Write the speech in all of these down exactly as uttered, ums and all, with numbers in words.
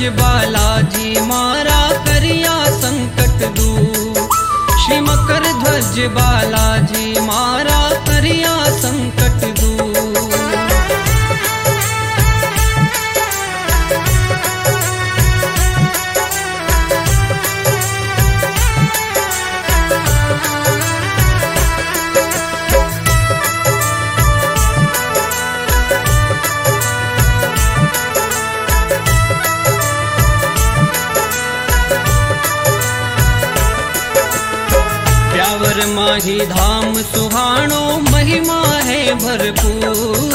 बालाजी मारा करिया संकट दूर। श्री मकर ध्वज बालाजी मारा करिया संकट दूर। ब्यावर माही धाम सुहानो महिमा है भरपूर।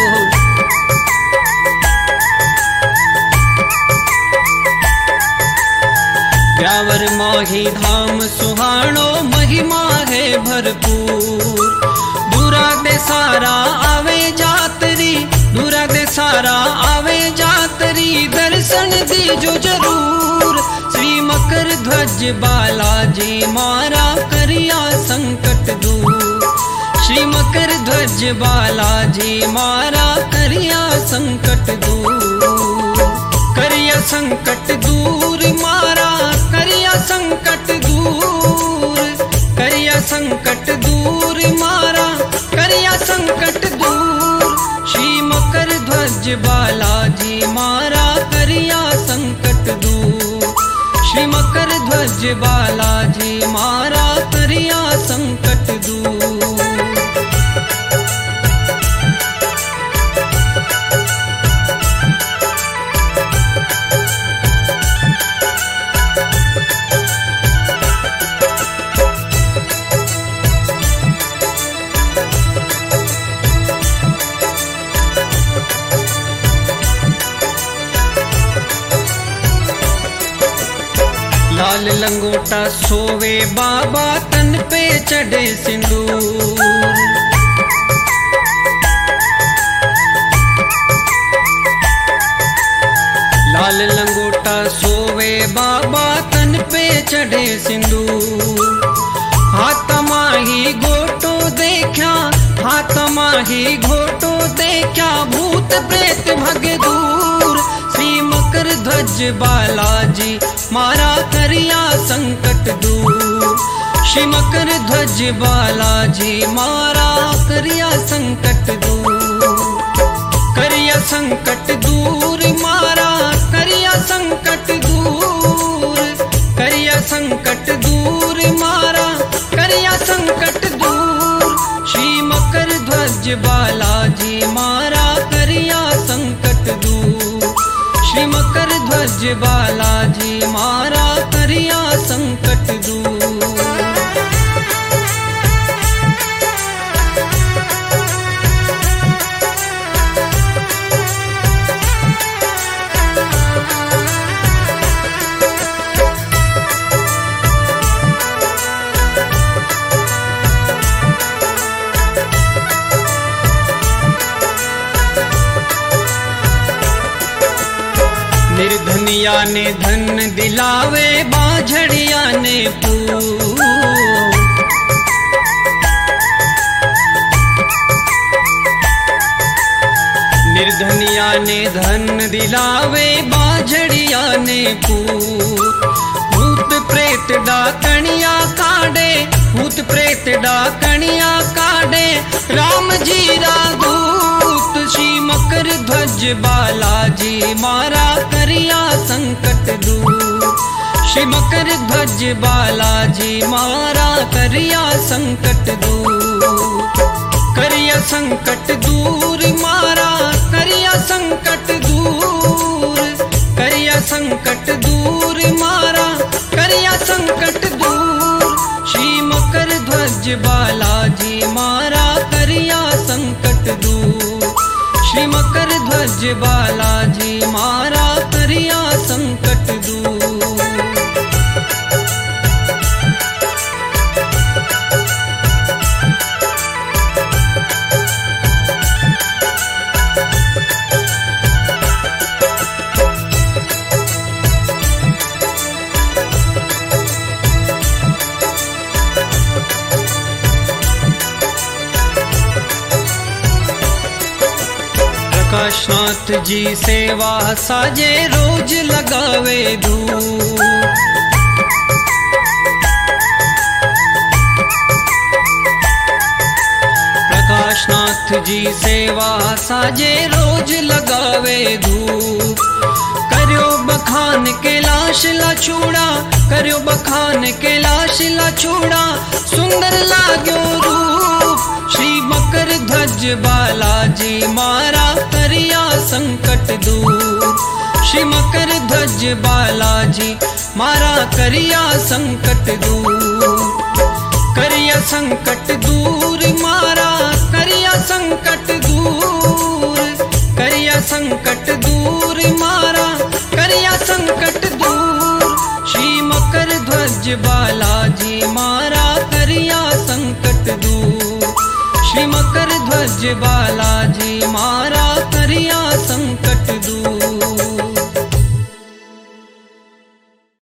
ब्यावर माही धाम सुहानो महिमा है भरपूर। दूरा दे सारा आवे जातरी, दूरा दे सारा आवे जातरी, दर्शन दीजो जरूर। श्री मकर ध्वज बालाजी मारा करिया संकट दूर। श्री मकर ध्वज बालाजी मारा करिया संकट दूर। करिया संकट दूर मारा करिया संकट दूर। करिया संकट दूर मारा करिया संकट दूर। श्री मकर ध्वज बालाजी मारा करिया संकट दूर। श्री मकर ध्वज बालाजी मारा करिया संकट दूर। लाल लंगोटा सोवे बाबा तन पे चढ़े सिंदूर। लाल लंगोटा सोवे बाबा तन पे चढ़े सिंदूर। हाथ माही घोटो देखा, हाथ माही घोटो देखा, भूत प्रेत भगे दूर। श्री मकर ध्वज बालाजी मारा करिया संकट दूर। श्री मकर ध्वज बालाजी मारा करिया संकट दूर। करिया संकट दूर मारा करिया संकट दूर। करिया संकट दूर मारा करिया संकट दूर। श्री मकर ध्वज बालाजी मारा करिया संकट दूर। श्री मकर ध्वज बालाजी मारा करिया संकट दूर। निर्धनिया ने धन दिलावे, बाझड़िया ने पूर। निर्धनिया ने धन दिलावे, बाझड़िया ने पूर। भूत प्रेत डाकणिया काढ़े, भूत प्रेत डाकणिया काढ़े, राम जी रादूत। श्री मकर ध्वज बालाजी मारा करिया संकट दूर। श्री मकर ध्वज बालाजी मारा करिया संकट दूर। करिया संकट दूर मारा करिया संकट दूर। करिया संकट दूर मारा करिया संकट दूर। श्री मकर ध्वज बालाजी मारा करिया संकट दूर। श्री मकर ध्वज बालाजी मारा करिया संकट दूर। प्रकाशनाथ जी सेवा साजे रोज लगावे धूप। प्रकाशनाथ जी सेवा साजे रोज लगावे धूप। करियो बखान कैलाश लाछूड़ा, करियो बखान कैलाश लाछूड़ा, सुंदर लाग्यो रूप। श्री मकर ध्वज बालाजी मारा करिया संकट दूर। श्री मकर ध्वज बालाजी मारा करिया संकट दूर। करिया संकट दूर मारा करिया संकट दूर। करिया संकट दूर मारा करिया संकट दूर। श्री मकर ध्वज बालाजी मारा करिया संकट दूर। श्री मकर ध्वज बालाजी मारा करिया संकट दूर।